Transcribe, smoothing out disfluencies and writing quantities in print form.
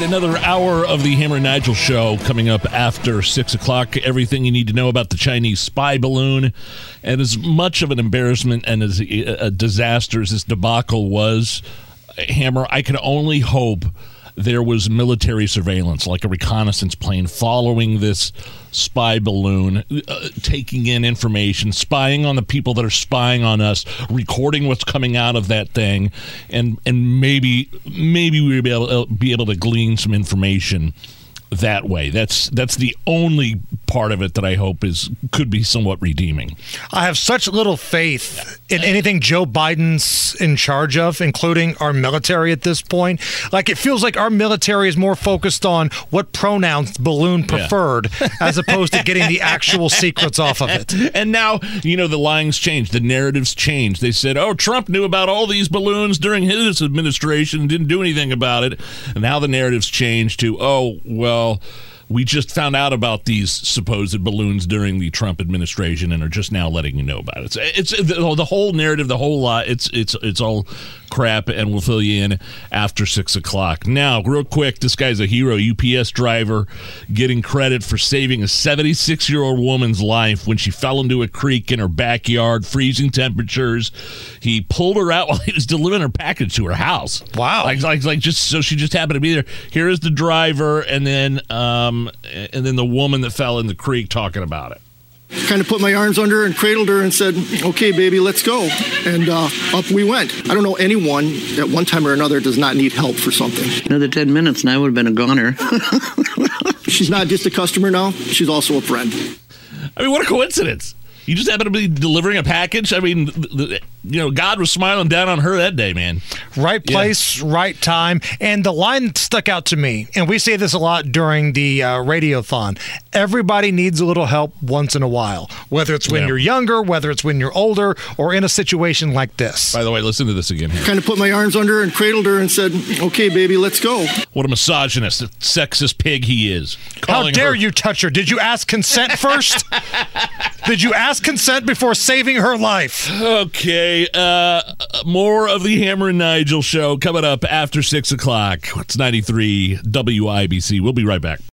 another hour of the Hammer and Nigel show coming up after 6 o'clock. Everything you need to know about the Chinese spy balloon. And as much of an embarrassment and as a disaster as this debacle was, Hammer, I can only hope there was military surveillance, like a reconnaissance plane following this spy balloon, taking in information, spying on the people that are spying on us, recording what's coming out of that thing, and maybe we'll be able to glean some information that way. That's the only part of it that I hope could be somewhat redeeming. I have such little faith in anything Joe Biden's in charge of, including our military at this point. Like, it feels like our military is more focused on what pronouns balloon preferred as opposed to getting the actual secrets off of it. And now, the lines changed. The narratives changed. They said, Trump knew about all these balloons during his administration and didn't do anything about it. And now the narratives changed to, we just found out about these supposed balloons during the Trump administration and are just now letting you know about it. It's the whole narrative, the whole lot. It's all crap, and we'll fill you in after 6 o'clock. Now, real quick, this guy's a hero, UPS driver, getting credit for saving a 76-year-old woman's life when she fell into a creek in her backyard, freezing temperatures. He pulled her out while he was delivering her package to her house. Wow! Like just so she just happened to be there. Here is the driver, and then the woman that fell in the creek talking about it. Kind of put my arms under her and cradled her and said, "Okay, baby, let's go." And up we went. I don't know anyone at one time or another does not need help for something. Another 10 minutes and I would have been a goner. She's not just a customer now. She's also a friend. I mean, what a coincidence. You just happen to be delivering a package. I mean, God was smiling down on her that day, man. Right place, right time. And the line stuck out to me, and we say this a lot during the Radiothon. Everybody needs a little help once in a while, whether it's when you're younger, whether it's when you're older, or in a situation like this. By the way, listen to this again here. Kind of put my arms under her and cradled her and said, "Okay, baby, let's go." What a misogynist, sexist pig he is. How dare you touch her? Did you ask consent first? Did you ask consent before saving her life? Okay, more of the Hammer and Nigel show coming up after 6 o'clock. It's 93 WIBC. We'll be right back.